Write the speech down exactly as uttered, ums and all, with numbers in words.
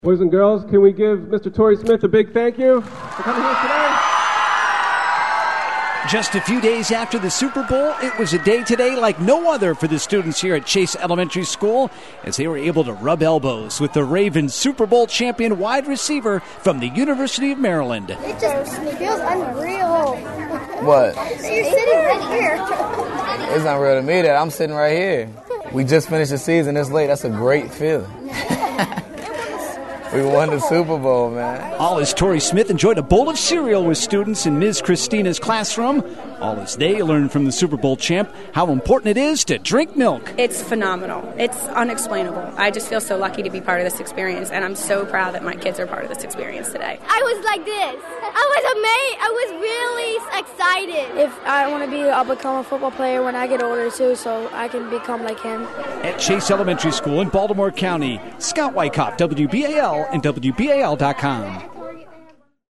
Boys and girls, can we give Mister Torrey Smith a big thank you for coming here today? Just a few days after the Super Bowl, it was a day today like no other for the students here at Chase Elementary School as they were able to rub elbows with the Ravens Super Bowl champion wide receiver from the University of Maryland. It just feels unreal. What? You're sitting right here. It's unreal to me that I'm sitting right here. We just finished the season this late. That's a great feeling. We won the Super Bowl, man. All as Torrey Smith enjoyed a bowl of cereal with students in Miz Christina's classroom. All as they learned from the Super Bowl champ how important it is to drink milk. It's phenomenal. It's unexplainable. I just feel so lucky to be part of this experience, and I'm so proud that my kids are part of this experience today. I was like this. I was amazed. I was really excited. If I want to be, I'll become a football player when I get older, too, so I can become like him. At Chase Elementary School in Baltimore County, Scott Wyckoff, W B A L and W B A L dot com.